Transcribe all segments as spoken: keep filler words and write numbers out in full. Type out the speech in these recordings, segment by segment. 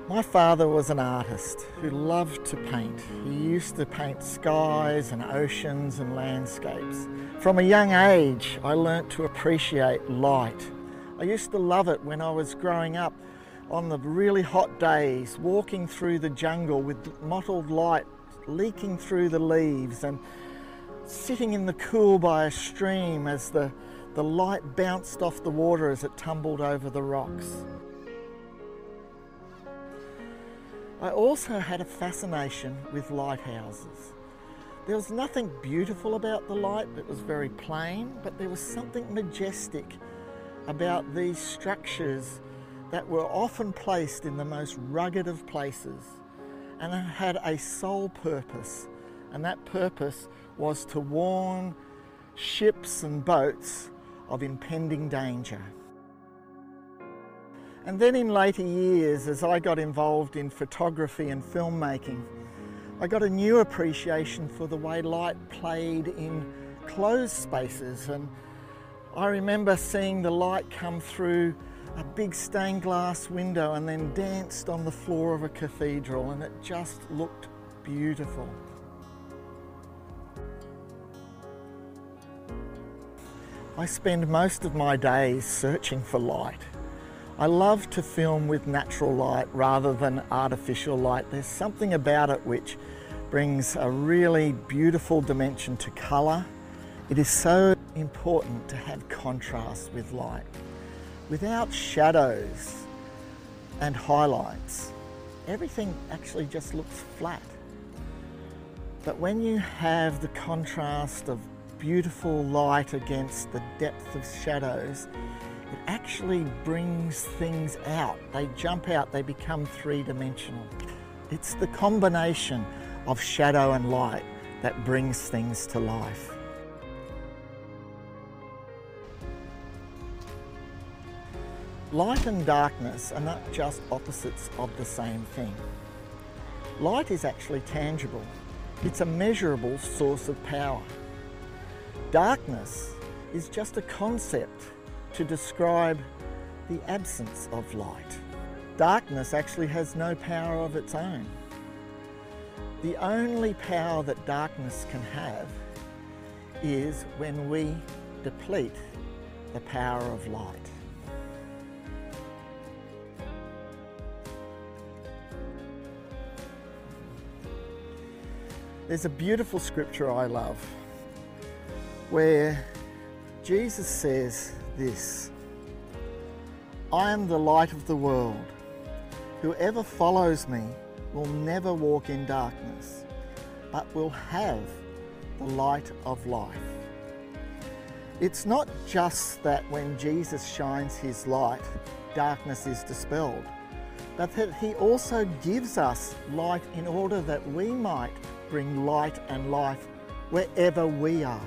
My father was an artist who loved to paint. He used to paint skies and oceans and landscapes. From a young age, I learnt to appreciate light. I used to love it when I was growing up on the really hot days, walking through the jungle with mottled light leaking through the leaves and sitting in the cool by a stream as the, the light bounced off the water as it tumbled over the rocks. I also had a fascination with lighthouses. There was nothing beautiful about the light, it was very plain, but there was something majestic about these structures that were often placed in the most rugged of places and had a sole purpose, and that purpose was to warn ships and boats of impending danger. And then in later years, as I got involved in photography and filmmaking, I got a new appreciation for the way light played in closed spaces. And I remember seeing the light come through a big stained glass window and then danced on the floor of a cathedral, and it just looked beautiful. I spend most of my days searching for light. I love to film with natural light rather than artificial light. There's something about it which brings a really beautiful dimension to colour. It is so important to have contrast with light. Without shadows and highlights, everything actually just looks flat. But when you have the contrast of beautiful light against the depth of shadows, it actually brings things out. They jump out, they become three-dimensional. It's the combination of shadow and light that brings things to life. Light and darkness are not just opposites of the same thing. Light is actually tangible. It's a measurable source of power. Darkness is just a concept to describe the absence of light. Darkness actually has no power of its own. The only power that darkness can have is when we deplete the power of light. There's a beautiful scripture I love where Jesus says this: "I am the light of the world. Whoever follows me will never walk in darkness, but will have the light of life." It's not just that when Jesus shines his light, darkness is dispelled, but that he also gives us light in order that we might bring light and life wherever we are.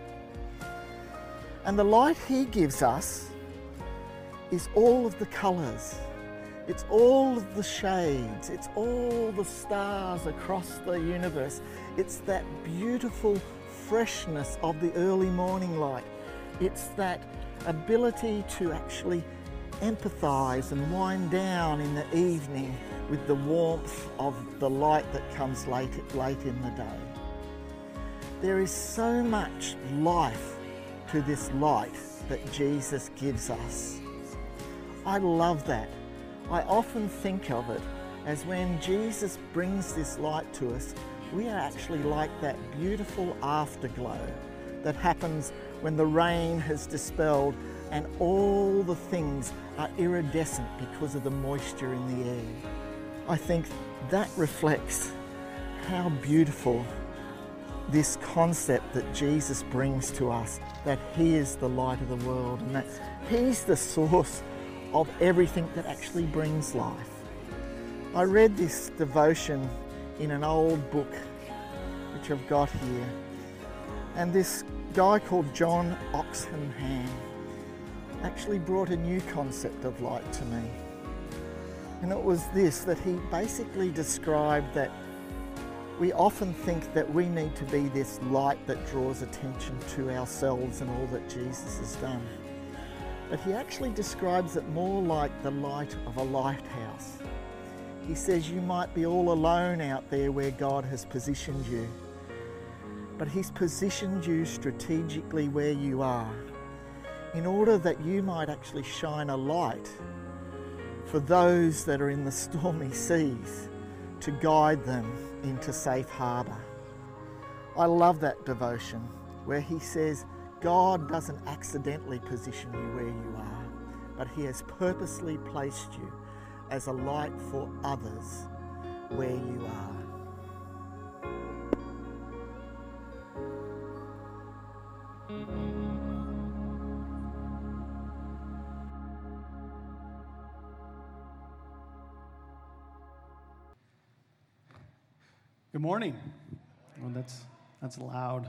And the light he gives us is all of the colours, it's all of the shades, it's all the stars across the universe. It's that beautiful freshness of the early morning light. It's that ability to actually empathise and wind down in the evening with the warmth of the light that comes late, late in the day. There is so much life to this light that Jesus gives us. I love that. I often think of it as when Jesus brings this light to us, we are actually like that beautiful afterglow that happens when the rain has dispelled and all the things are iridescent because of the moisture in the air. I think that reflects how beautiful this concept that Jesus brings to us, that he is the light of the world and that he's the source of everything that actually brings life. I read this devotion in an old book which I've got here, and this guy called John Oxenham actually brought a new concept of light to me. And it was this, that he basically described that we often think that we need to be this light that draws attention to ourselves and all that Jesus has done. But he actually describes it more like the light of a lighthouse. He says you might be all alone out there where God has positioned you. But He's positioned you strategically where you are in order that you might actually shine a light for those that are in the stormy seas to guide them into safe harbour. I love that devotion where he says God doesn't accidentally position you where you are, but He has purposely placed you as a light for others where you are. Good morning. Well, that's that's loud.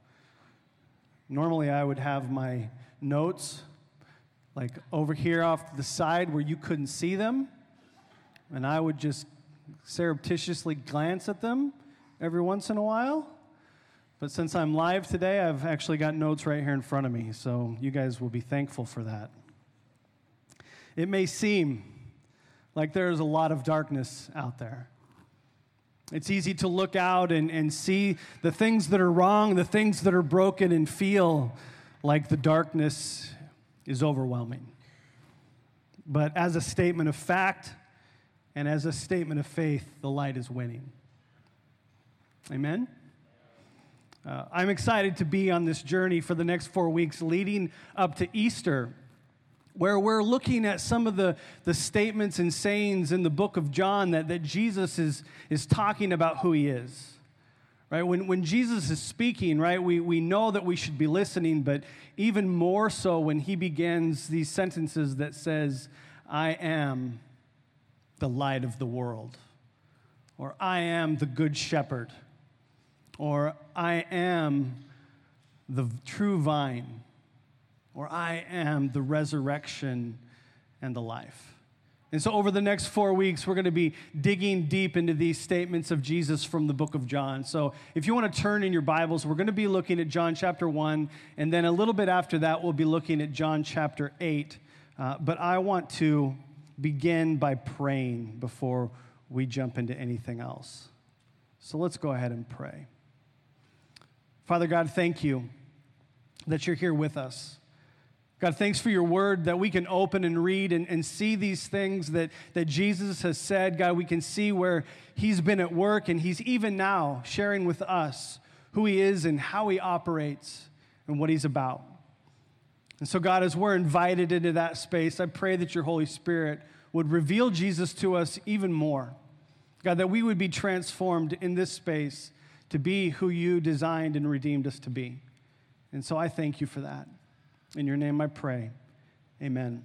Normally I would have my notes like over here off to the side where you couldn't see them, and I would just surreptitiously glance at them every once in a while. But since I'm live today, I've actually got notes right here in front of me, so you guys will be thankful for that. It may seem like there's a lot of darkness out there. It's easy to look out and, and see the things that are wrong, the things that are broken, and feel like the darkness is overwhelming. But as a statement of fact and as a statement of faith, the light is winning. Amen? Uh, I'm excited to be on this journey for the next four weeks leading up to Easter, where we're looking at some of the, the statements and sayings in the book of John that, that Jesus is, is talking about who He is. Right? When, when Jesus is speaking, right, we, we know that we should be listening, but even more so when He begins these sentences that says, I am the light of the world, or I am the good shepherd, or I am the true vine, or I am the resurrection and the life. And so over the next four weeks, we're going to be digging deep into these statements of Jesus from the book of John. So if you want to turn in your Bibles, we're going to be looking at John chapter one, and then a little bit after that, we'll be looking at John chapter eight. Uh, but I want to begin by praying before we jump into anything else. So let's go ahead and pray. Father God, thank you that you're here with us. God, thanks for your word that we can open and read and, and see these things that, that Jesus has said. God, we can see where He's been at work, and He's even now sharing with us who He is and how He operates and what He's about. And so, God, as we're invited into that space, I pray that your Holy Spirit would reveal Jesus to us even more. God, that we would be transformed in this space to be who you designed and redeemed us to be. And so I thank you for that. In your name I pray, amen.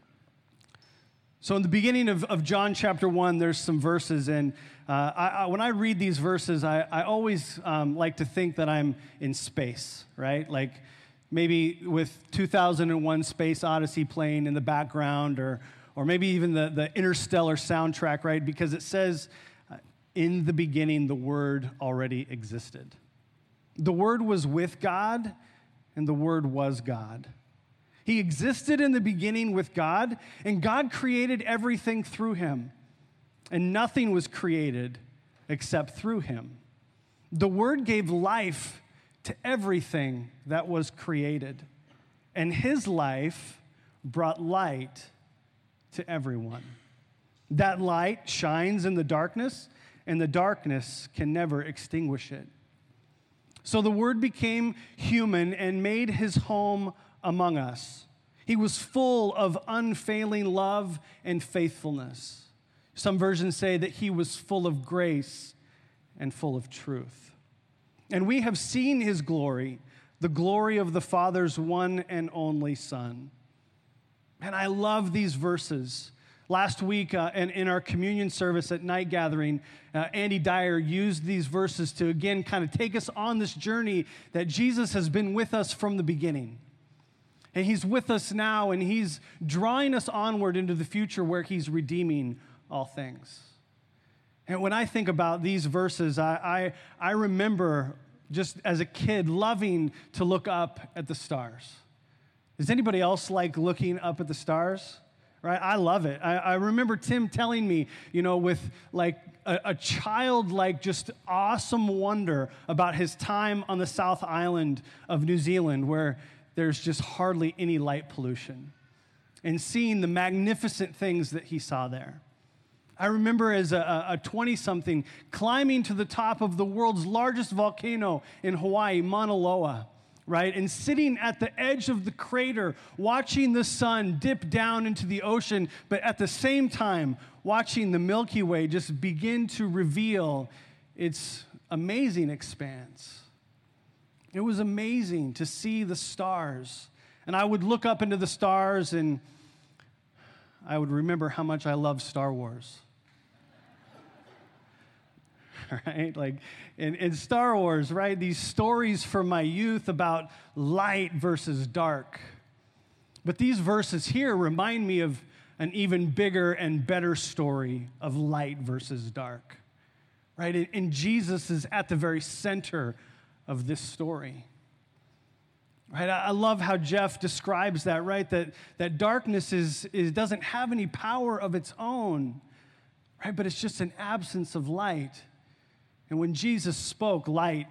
So in the beginning of, of John chapter one, there's some verses, and uh, I, I, when I read these verses, I, I always um, like to think that I'm in space, right? Like maybe with two thousand one Space Odyssey playing in the background, or or maybe even the, the Interstellar soundtrack, right? Because it says, uh, in the beginning, the Word already existed. The Word was with God, and the Word was God. He existed in the beginning with God, and God created everything through Him, and nothing was created except through Him. The Word gave life to everything that was created, and His life brought light to everyone. That light shines in the darkness, and the darkness can never extinguish it. So the Word became human and made His home among us. He was full of unfailing love and faithfulness. Some versions say that He was full of grace and full of truth. And we have seen His glory, the glory of the Father's one and only Son. And I love these verses. Last week uh, in, in our communion service at Night Gathering, uh, Andy Dyer used these verses to, again, kind of take us on this journey that Jesus has been with us from the beginning. And He's with us now, and He's drawing us onward into the future where He's redeeming all things. And when I think about these verses, I, I, I remember just as a kid loving to look up at the stars. Does anybody else like looking up at the stars? right? I love it. I, I remember Tim telling me, you know, with like a, a childlike, just awesome wonder about his time on the South Island of New Zealand, where there's just hardly any light pollution, and seeing the magnificent things that he saw there. I remember as a twenty-something climbing to the top of the world's largest volcano in Hawaii, Mauna Loa, right? And sitting at the edge of the crater, watching the sun dip down into the ocean, but at the same time, watching the Milky Way just begin to reveal its amazing expanse. It was amazing to see the stars. And I would look up into the stars, and I would remember how much I love Star Wars. Right? Like in, in Star Wars, right? These stories from my youth about light versus dark. But these verses here remind me of an even bigger and better story of light versus dark. Right? And, and Jesus is at the very center of this story. Right? I, I love how Jeff describes that, right? That, that darkness is, is, doesn't have any power of its own, right? But it's just an absence of light. And when Jesus spoke, light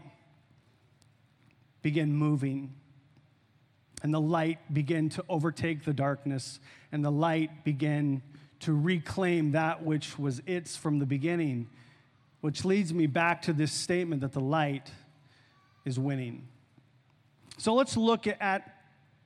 began moving, and the light began to overtake the darkness, and the light began to reclaim that which was its from the beginning, which leads me back to this statement that the light is winning. So let's look at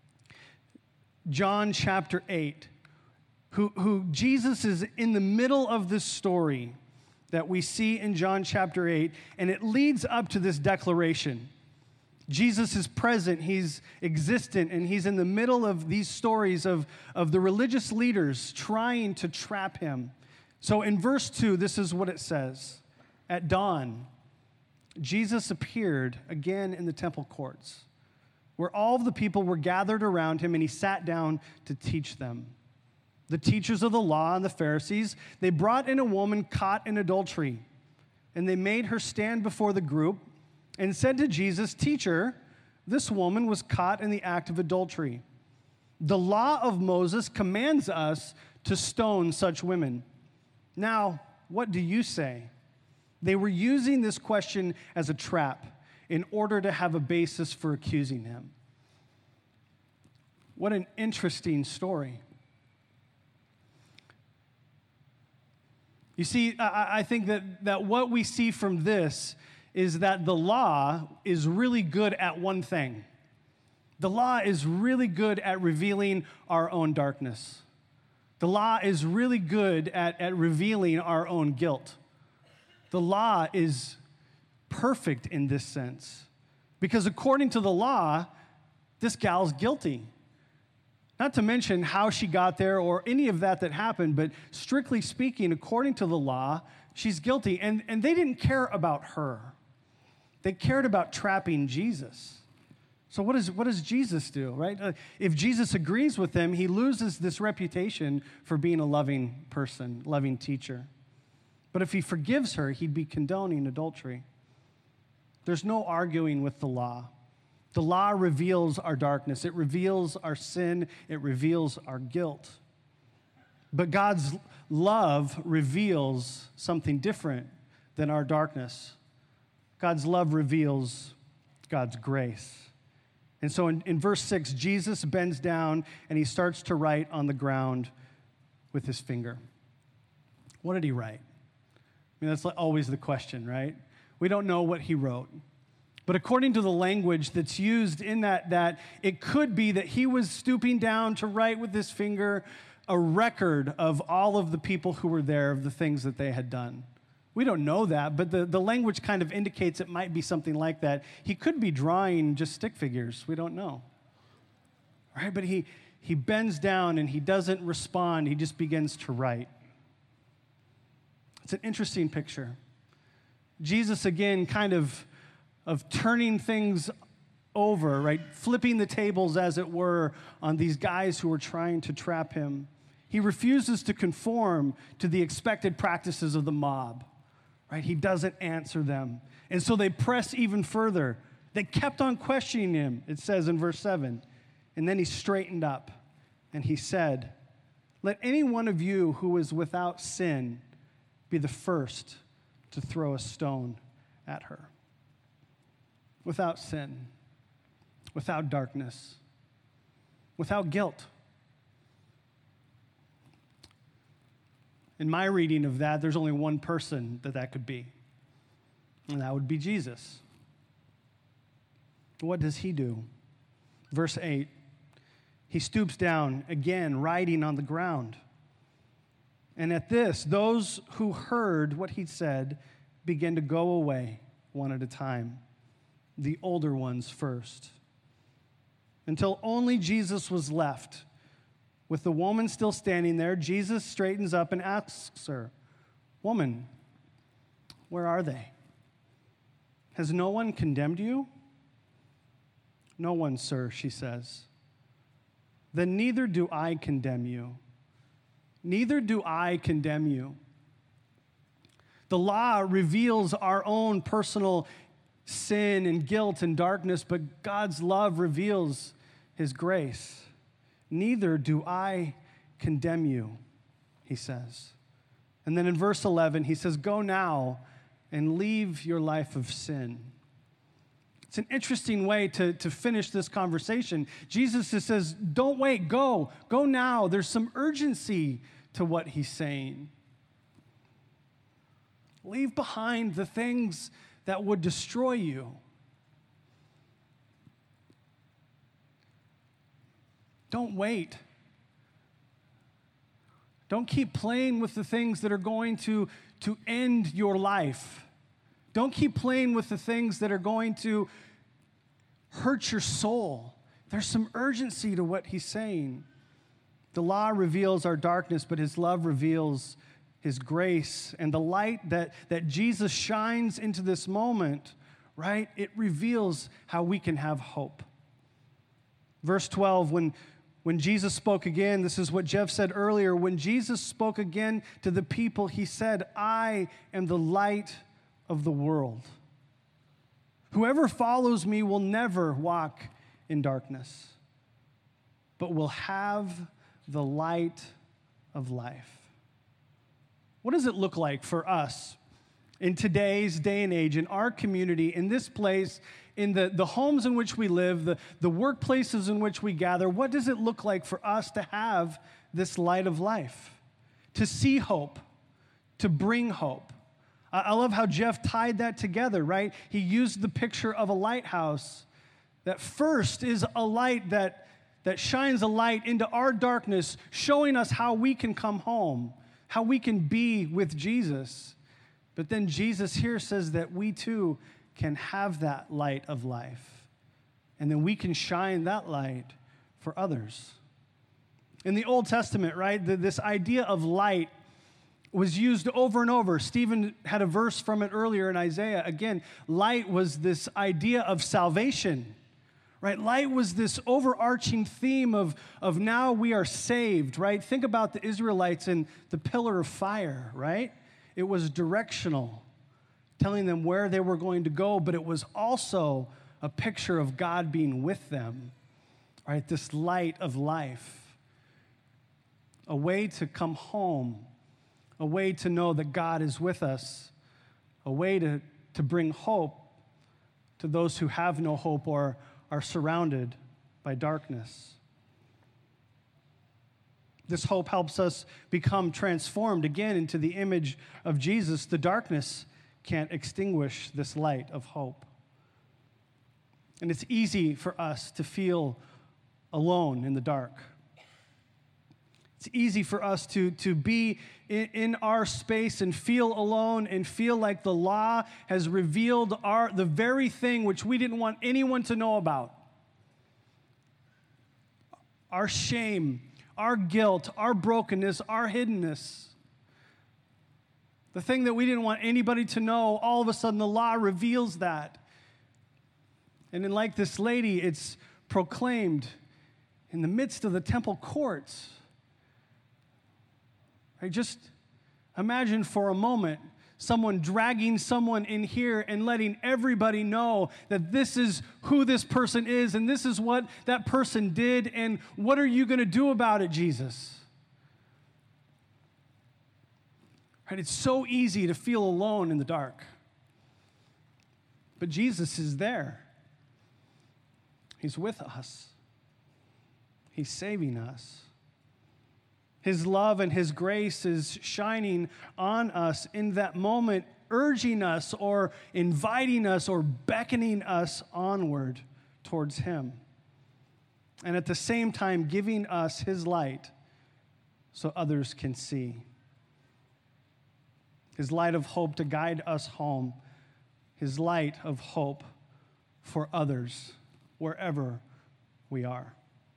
John chapter eight, who, who Jesus is in the middle of this story that we see in John chapter eight, and it leads up to this declaration. Jesus is present, he's existent, and he's in the middle of these stories of, of the religious leaders trying to trap him. So in verse two, this is what it says. At dawn, Jesus appeared again in the temple courts, where all of the people were gathered around him, and he sat down to teach them. The teachers of the law and the Pharisees, they brought in a woman caught in adultery, and they made her stand before the group and said to Jesus, "Teacher, this woman was caught in the act of adultery. The law of Moses commands us to stone such women. Now, what do you say?" They were using this question as a trap in order to have a basis for accusing him. What an interesting story. You see, I, I think that, that what we see from this is that the law is really good at one thing. The law is really good at revealing our own darkness. The law is really good at, at revealing our own guilt. The law is perfect in this sense, because according to the law, this gal's guilty. Not to mention how she got there or any of that that happened, but strictly speaking, according to the law, she's guilty. And, and they didn't care about her. They cared about trapping Jesus. So what, is, what does Jesus do, right? Uh, if Jesus agrees with them, he loses this reputation for being a loving person, loving teacher. But if he forgives her, he'd be condoning adultery. There's no arguing with the law. The law reveals our darkness. It reveals our sin. It reveals our guilt. But God's love reveals something different than our darkness. God's love reveals God's grace. And so in, in verse six, Jesus bends down and he starts to write on the ground with his finger. What did he write? I mean, that's always the question, right? We don't know what he wrote. But according to the language that's used in that, that it could be that he was stooping down to write with his finger a record of all of the people who were there, of the things that they had done. We don't know that, but the, the language kind of indicates it might be something like that. He could be drawing just stick figures. We don't know. Right? But he, he bends down and he doesn't respond. He just begins to write. It's an interesting picture. Jesus, again, kind of, of turning things over, right? Flipping the tables, as it were, on these guys who were trying to trap him. He refuses to conform to the expected practices of the mob, right? He doesn't answer them. And so they press even further. They kept on questioning him, it says in verse seven. And then he straightened up and he said, Let any one of you who is without sin be the first to throw a stone at her. Without sin, without darkness, without guilt. In my reading of that, there's only one person that that could be, and that would be Jesus. What does he do? Verse eight, he stoops down, again, writing on the ground. And at this, those who heard what he said began to go away one at a time, the older ones first, until only Jesus was left. With the woman still standing there, Jesus straightens up and asks her, "Woman, where are they? Has no one condemned you?" "No one, sir," she says. "Then neither do I condemn you. Neither do I condemn you." The law reveals our own personal sin and guilt and darkness, but God's love reveals his grace. "Neither do I condemn you," he says. And then in verse eleven, he says, "Go now and leave your life of sin." It's an interesting way to, to finish this conversation. Jesus just says, don't wait, go. Go now. There's some urgency to what he's saying. Leave behind the things that would destroy you. Don't wait. Don't keep playing with the things that are going to, to end your life. Don't keep playing with the things that are going to hurt your soul. There's some urgency to what he's saying. The law reveals our darkness, but his love reveals his grace. And the light that, that Jesus shines into this moment, right, it reveals how we can have hope. Verse twelve, when, when Jesus spoke again, this is what Jeff said earlier, when Jesus spoke again to the people, he said, "I am the light of the world. Whoever follows me will never walk in darkness, but will have the light of life." What does it look like for us in today's day and age, in our community, in this place, in the, the homes in which we live, the, the workplaces in which we gather? What does it look like for us to have this light of life, to see hope, to bring hope? I love how Jeff tied that together, right? He used the picture of a lighthouse that first is a light that, that shines a light into our darkness, showing us how we can come home, how we can be with Jesus. But then Jesus here says that we too can have that light of life, and then we can shine that light for others. In the Old Testament, right, the, this idea of light was used over and over. Stephen had a verse from it earlier in Isaiah. Again, light was this idea of salvation, right? Light was this overarching theme of, of now we are saved, right? Think about the Israelites and the pillar of fire, right? It was directional, telling them where they were going to go, but it was also a picture of God being with them, right? This light of life, a way to come home, a way to know that God is with us, a way to, to bring hope to those who have no hope or are surrounded by darkness. This hope helps us become transformed again into the image of Jesus. The darkness can't extinguish this light of hope. And it's easy for us to feel alone in the dark. It's easy for us to, to be in, in our space and feel alone and feel like the law has revealed our, the very thing which we didn't want anyone to know about. Our shame, our guilt, our brokenness, our hiddenness. The thing that we didn't want anybody to know, all of a sudden the law reveals that. And then like this lady, it's proclaimed in the midst of the temple courts. Right? Just imagine for a moment someone dragging someone in here and letting everybody know that this is who this person is and this is what that person did, and what are you going to do about it, Jesus? Right? It's so easy to feel alone in the dark. But Jesus is there. He's with us. He's saving us. His love and his grace is shining on us in that moment, urging us or inviting us or beckoning us onward towards him. And at the same time, giving us his light so others can see. His light of hope to guide us home. His light of hope for others wherever we are.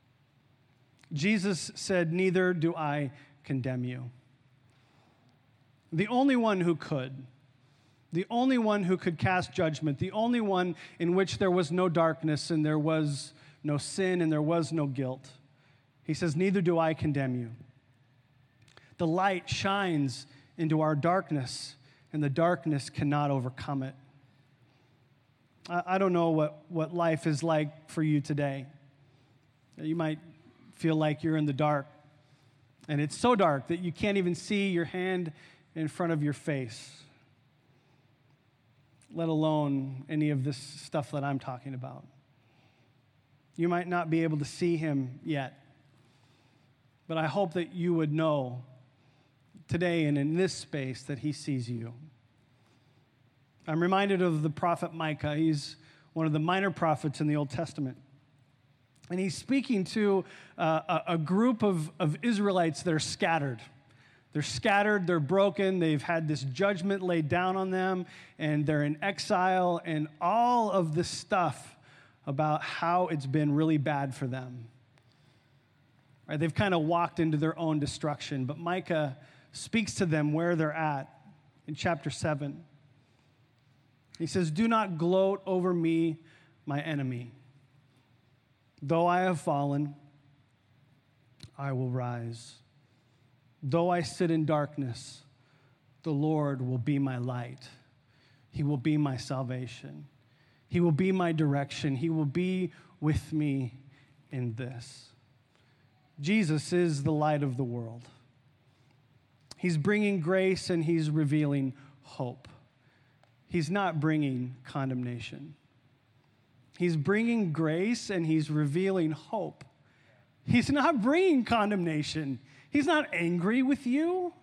Jesus said, "Neither do I condemn you." The only one who could, the only one who could cast judgment, the only one in which there was no darkness and there was no sin and there was no guilt. He says, "Neither do I condemn you." The light shines into our darkness, and the darkness cannot overcome it. I, I don't know what, what life is like for you today. You might feel like you're in the dark, and it's so dark that you can't even see your hand in front of your face, let alone any of this stuff that I'm talking about. You might not be able to see him yet, but I hope that you would know today and in this space that he sees you. I'm reminded of the prophet Micah. He's one of the minor prophets in the Old Testament. And he's speaking to uh, a, a group of, of Israelites that are scattered. They're scattered, they're broken, they've had this judgment laid down on them, and they're in exile, and all of this stuff about how it's been really bad for them. Right? They've kind of walked into their own destruction, but Micah speaks to them where they're at in chapter seven. He says, "Do not gloat over me, my enemy. Though I have fallen, I will rise. Though I sit in darkness, the Lord will be my light. He will be my salvation. He will be my direction. He will be with me in this." Jesus is the light of the world. He's bringing grace and he's revealing hope. He's not bringing condemnation. He's bringing grace and he's revealing hope. He's not bringing condemnation. He's not angry with you.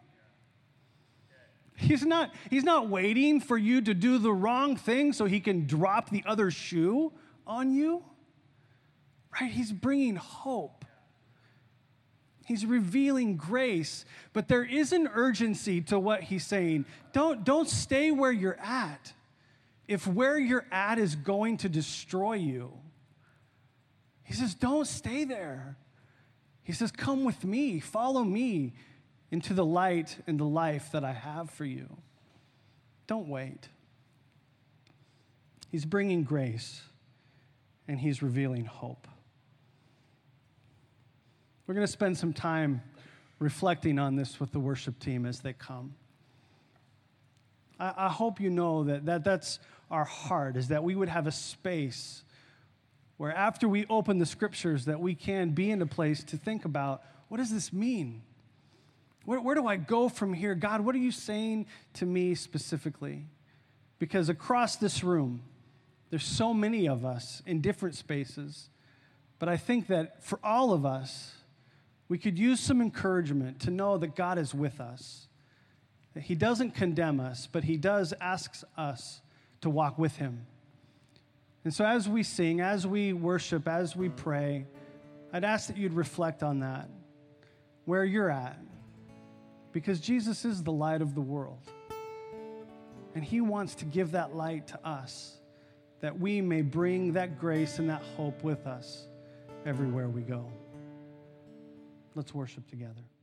He's not, he's not waiting for you to do the wrong thing so he can drop the other shoe on you. Right? He's bringing hope. He's revealing grace, but there is an urgency to what he's saying. Don't, don't stay where you're at. If where you're at is going to destroy you, he says, don't stay there. He says, come with me, follow me into the light and the life that I have for you. Don't wait. He's bringing grace, and he's revealing hope. We're going to spend some time reflecting on this with the worship team as they come. I, I hope you know that, that that's our heart, is that we would have a space where after we open the scriptures that we can be in a place to think about, what does this mean? Where, where do I go from here? God, what are you saying to me specifically? Because across this room, there's so many of us in different spaces, but I think that for all of us, we could use some encouragement to know that God is with us, that he doesn't condemn us, but he does ask us to walk with him. And so as we sing, as we worship, as we pray, I'd ask that you'd reflect on that, where you're at, because Jesus is the light of the world. And he wants to give that light to us, that we may bring that grace and that hope with us everywhere we go. Let's worship together.